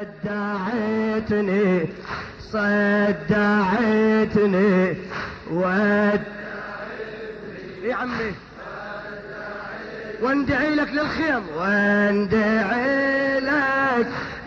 ودعتني صدعتني يا عمي واندعي لك للخيم واندعي لك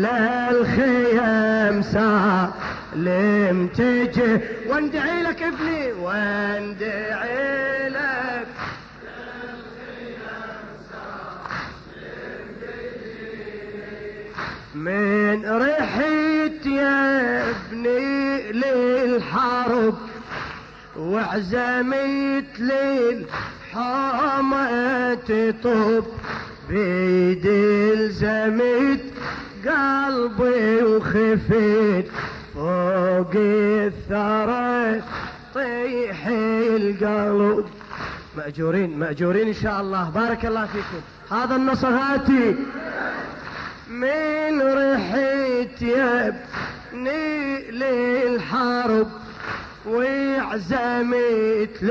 للخيم سالم تجي واندعي لك ابني واندعي لك من رحت يا ابني للحرب وعزمت للحامة تطب بيدي الزمت قلبي وخفت فوق الثرى طيح القلب. مأجورين إن شاء الله. بارك الله فيكم. هذا النصر هاتي. من رحت يا ابني للحرب وعزمت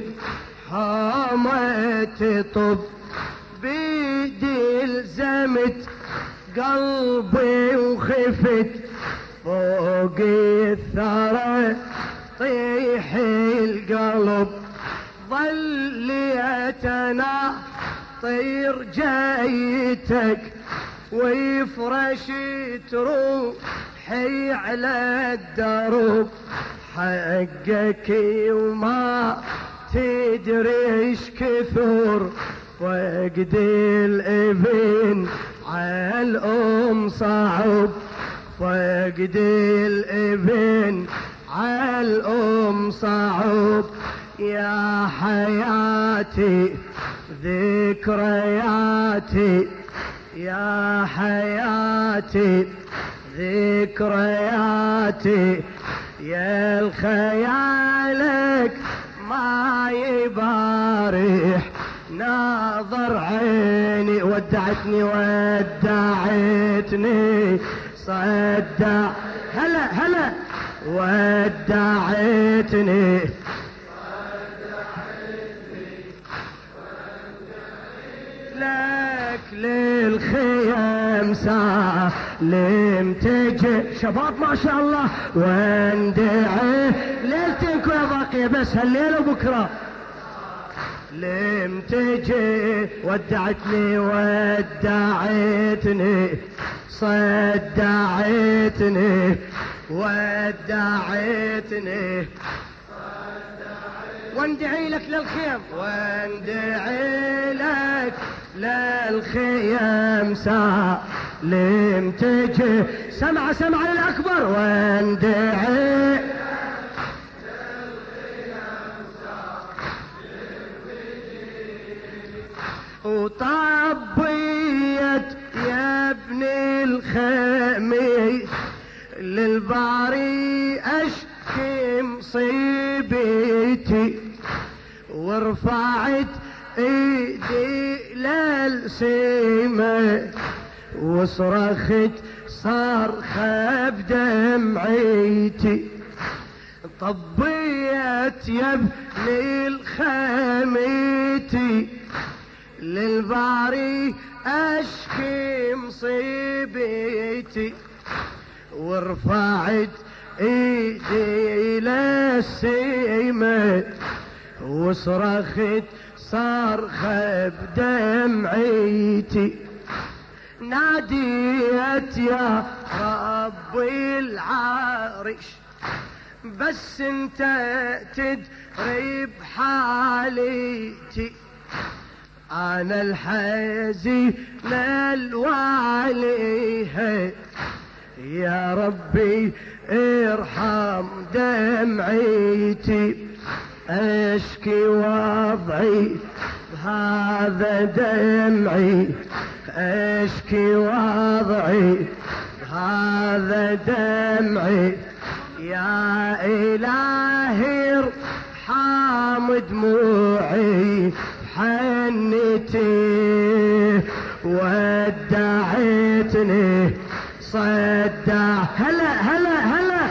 للحامة تطب بيدي الزمت قلبي وخفت فوق الثرى طيح القلب. ظليت انا طير جايتك ويفرشت روحي على الدرب حقك وما تدري ايش كثر فقد الابن عالام صعب فقد الابن عالام صعب. يا حياتي ذكرياتي يا حياتي ذكرياتي يا الخيالك ما يبارح ناظر عيني. ودعتني ودعتني صدع هلا ودعتني لك للخيم سالم تجي. شباب ما شاء الله واندعي ليلتينكم يا باقية بس هالليلة وبكرة لم تجي. ودعتني ودعتني صدعتني ودعتني واندعي لك للخيم واندعي لك للخيم سالم تجي. سمع للأكبر واندعي وطبيت يا ابني الخميس للباري اشكي مصيبتي ورفعت ايدي للسما وصرخت صرخة بدمعتي. طبيت يا ابني الخميتي للباري اشكي مصيبتي ورفعت ايدي للسما وصرخت صرخة بدمعتي. ناديت يا ربي العرش بس انت تدري بحالتي انا الحزين الواليها يا ربي ارحم دمعتي. اشكي وضعي هذا دمعي اشكي وضعي هذا دمعي. يا الهي ارحم دموعي حنتي. ودعتني صدع هلا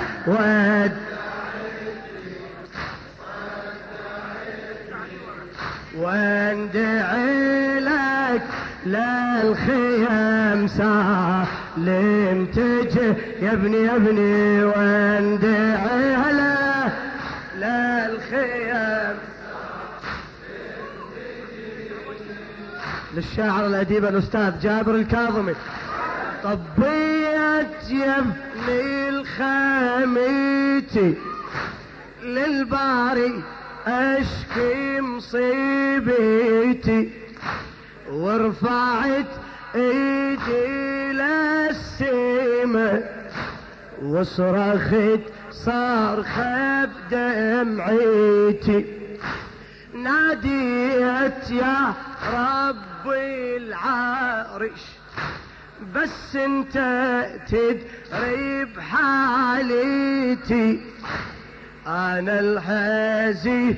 واندعي لك للخيم لمتجه يا ابني واندعي هلا للخيام. للشاعر الأديب الأستاذ جابر الكاظمي. طبيت يا ابني الخميتي للباري أشكي مصيبتي، ورفعت ايدي للسما وصرخت صرخة بدمعتي، ناديت يا ربي العرش بس انت تدري بحالتي، انا الحزين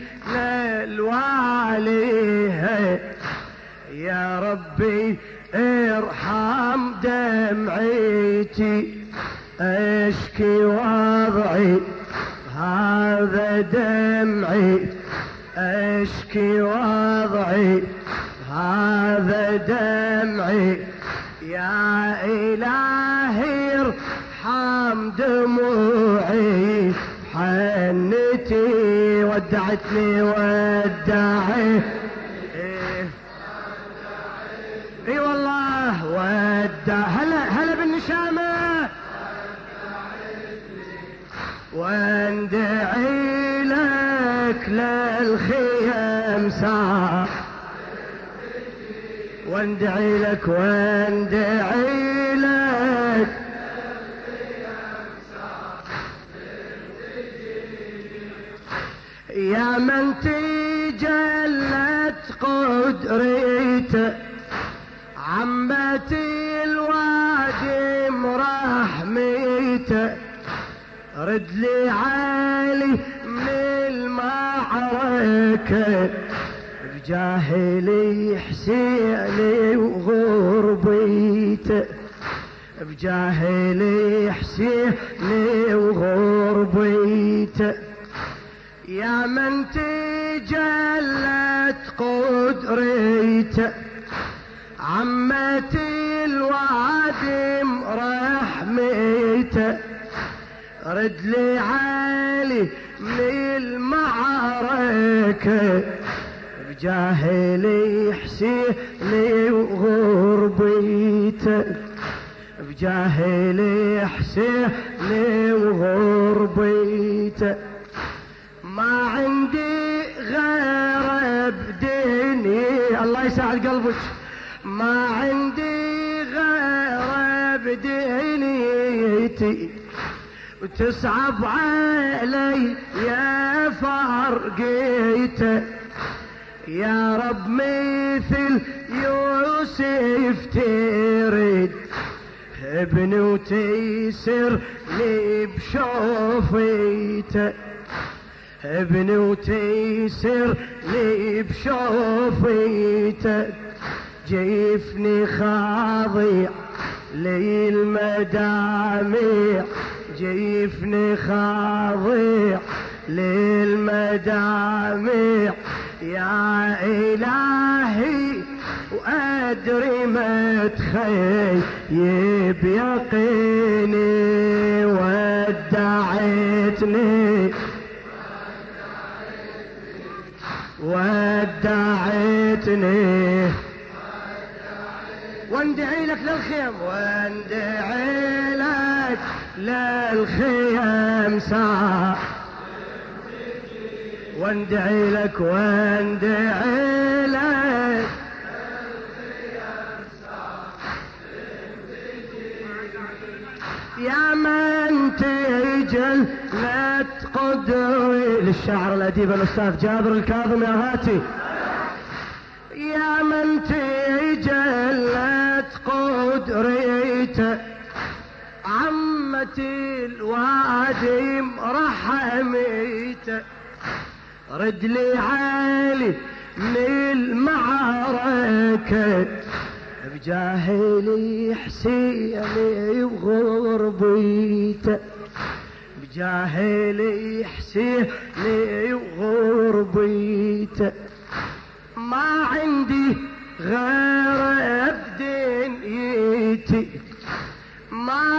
الوالي يا ربي ارحم دمعتي، اشكي وضعي هذا دمعي، اشكي وضعي هذا دمعي، يا الهي ارحم دموعي، حنتي ودعتني ودعي اي والله هلا بالنشامة واندعي لك للخيام ساعة، واندعي لك واندعي لك يا من تجلت قدرته، عمتي الوادي مرحمته، رد لي علي من المعركة بجاهلي حسيني وغربيته، بجاهلي حسيني وغربيته، يا من تجلت قدريته، عمتي الوادي مرحمته، رد لي علي من المعركة بجاهلي حسيني وغربيته، بجاهلي حسيني وغربيته، ما عندي غير بديني الله يساعد قلبك، ما عندي غير بدينيتي، وتصعب علي يا فرقيته، يا رب مثل يوسف تريد ابني وتيسر لي بشوفيته، ابني وتيسر لي بشوفيته، جيفني خاضع لي المدامع، جيفني خاضع للمدامع، يا إلهي وأدري ما تخيب يقيني، ودعتني ودعتني واندعي لك للخيم، واندعي لك للخيم ساعة، واندعي لك واندعي لك يا من تجلت قدري. للشاعر الأديب الأستاذ جابر الكاظمي يا هاتي. يا من تجلت قدريته، عمتي الوادي مرحميته، رد لي علي من المعركة بجاهلي حسيني وغربيته، بجاهلي حسيني وغربيته، ما عندي غير بدنيتي،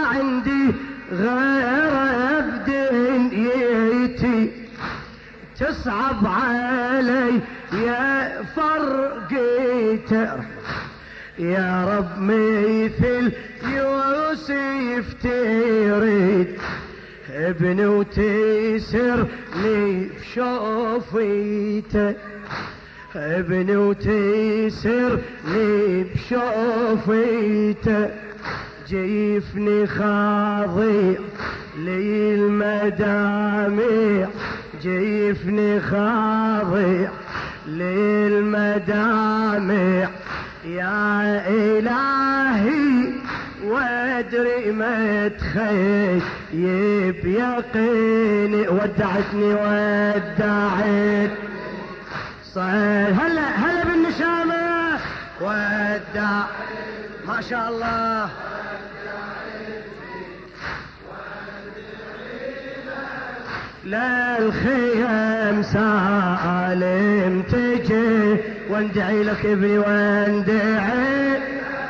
عندي غير بدنيتي تصعب علي يا فرقيته يا رب مثل يوسف تريد ابني وتسرني بشوفيته ابني وتسرني بشوفيته جيفني خاضع لي المدامع جيفني خاضع لي المدامع يا إلهي وادري ما تخيب يقيني ودعتني ودعت صحيح هلا بالنشامة ودع ما شاء الله للخيام سالم تجي واندعي لك ابني واندعي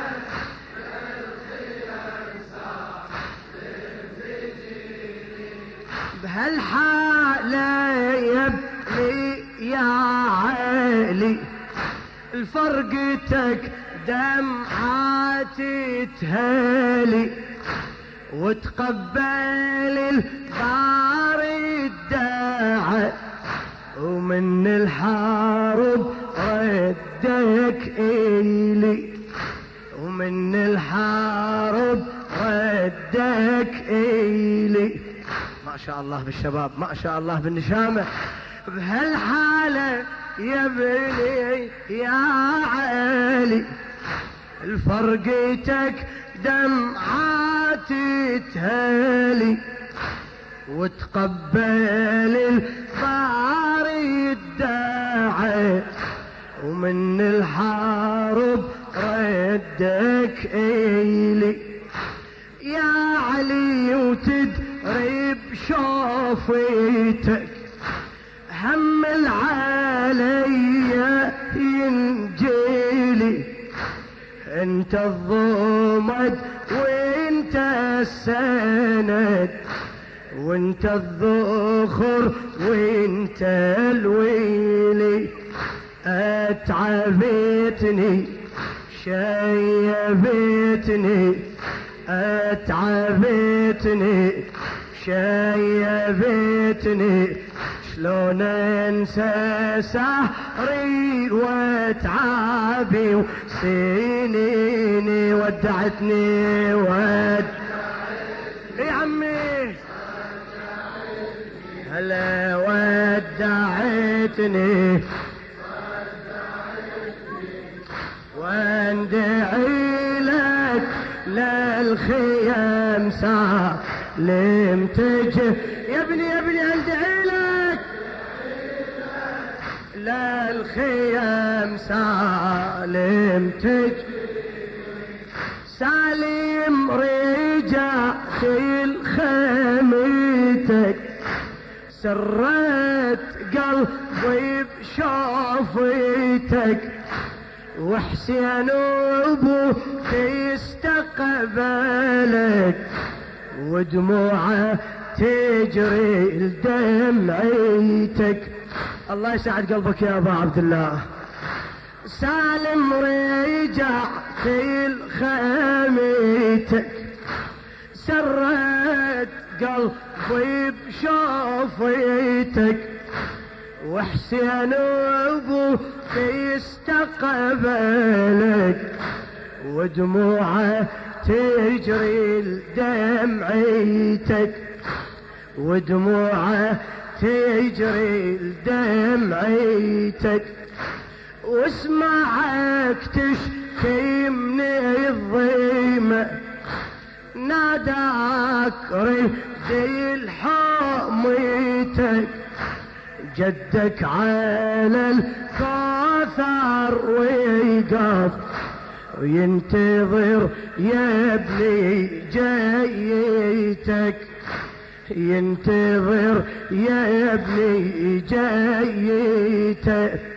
بهالحالة يا ابني يا علي الفرقتك دمعاتي تهالي وتقبل الباري الداعي ومن الحارب ردك إلي ومن الحارب ردك إلي ما شاء الله بالشباب ما شاء الله بالنشامة بهالحالة يا بني يا علي الفرقتك دمعاتي تهالي وتقبل الباري الداعي ومن الحارب ردك إلي يا علي وتدري بشوفيتك هم العالية ينجيلي انت الضمد وانت السند وانت الذخر وانت الويلي اتعبتني شيبتني اتعبتني شيبتني شلون انسى سهري وتعبي وسنيني ودعتني يا عمي هلا ودعتني واندعي لك للخيام سالم تجي يا ابني اندعي لك للخيام سالم تجي سالم رجع خيمتك سرت قلبي بشوفتك وحسين ابوك يستقبلك ودموعه تجري لدمعتك الله يسعد قلبك يا ابا عبد الله سالم رجع خيمتك سرت قلبي بشوفتك وحسين ابوك يستقبلك ودموعه تجري لدمعتك ودموعه تجري لدمعتك واسمعك تشكي من الضيمة ناداك ردي الحميتك جدك على الكوثر ويقف وينتظر يا ابني جايتك ينتظر يا ابني جايتك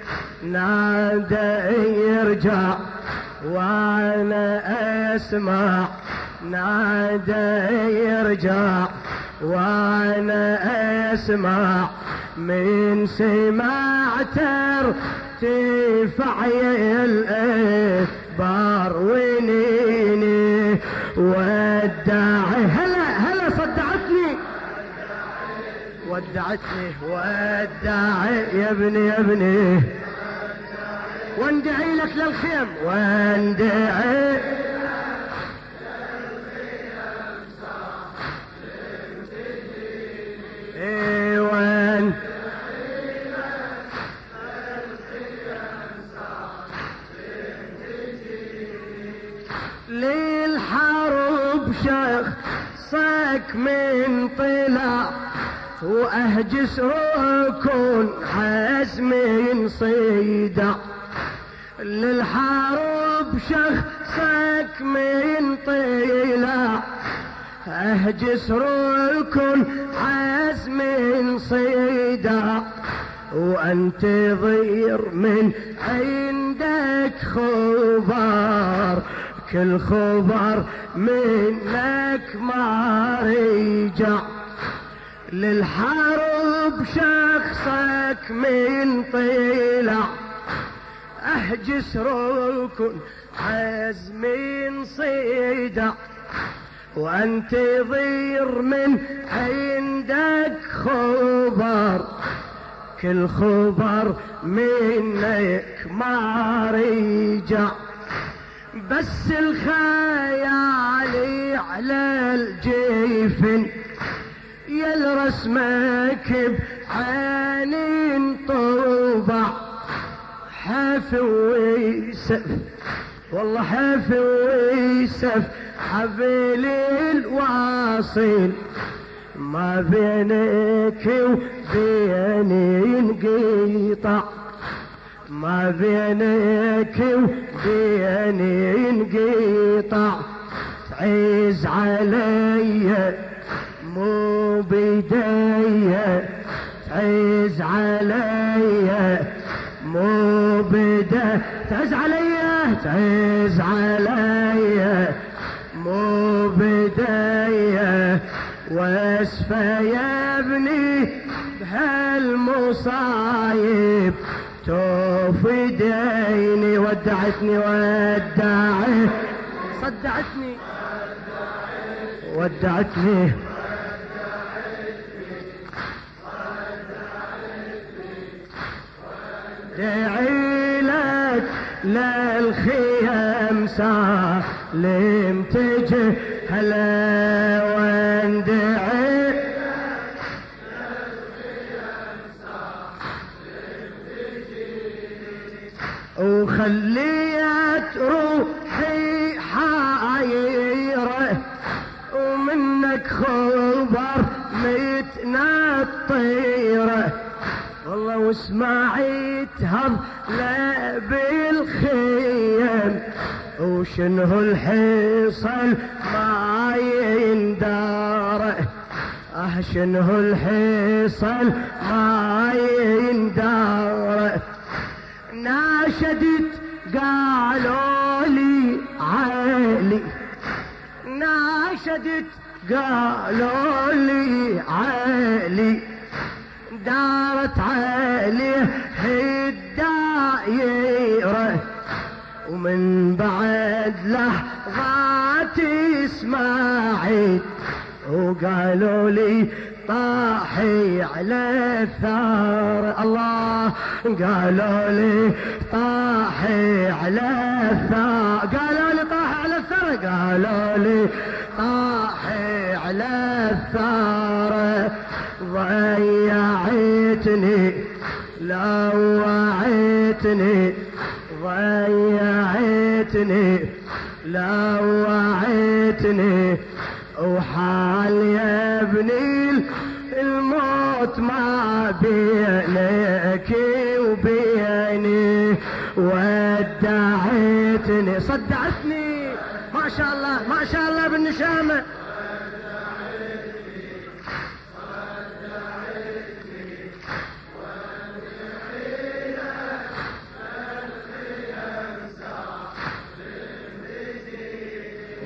نادى يرجع وانا اسمع نادى يرجع وانا اسمع من سمع ترتفع الإخبار ونيني وداعي. هلا صدعتني ودعتني وداعي يا ابني واندعي لك للخيم واندعي للحرب شخصك من طلع واهجس ركن حزم صيدع. للحرب شخصك من طلع اهجس ركن حزم صيدع وانتظر من عندك خبر كل خبر منك ما رجع. للحرب شخصك من طلع اهجس ركن حزم صيدع وانتظر من عندك خبر كل خبر منك ما رجع. بس الخيال على الجيفن يا رسمك بعين طوبع حافي ويسف والله حافي ويسف حبل الواصل ما بينك وبيني انقطع ما بينك وبيني انقطع. تعز علي مو بداية تعز علي مو بداية تعز علي مو بداية واسفة يا ابني بهالمصايب توفي ديني. ودعتني وداعي صدعتني ودعتني دعي لك للخيام سالم تجي هلا واندعي وخليت روحي حايرة ومنك خبر متنطيرة والله وسمعت هضلة بالخيم وشنه الحصل ما ينداره شنه الحصل ما ينداره. ناشدت قالوا لي عالي ناشدت قالوا لي عالي دارت عليه الدايرة ومن بعد لحظات اسمعت وقالوا لي طاحي على الثار. الله قالوا لي طاحي على الثار قالوا لي طاحي على الثار قالوا لي طاحي على الثار. ضيعتني لوعتني ضيعتني لوعتني وحال يا ابني الموت ما بينك وبيني ودعتني صدعتني ما شاء الله بالنشامة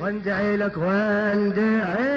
واندعي لك واندعي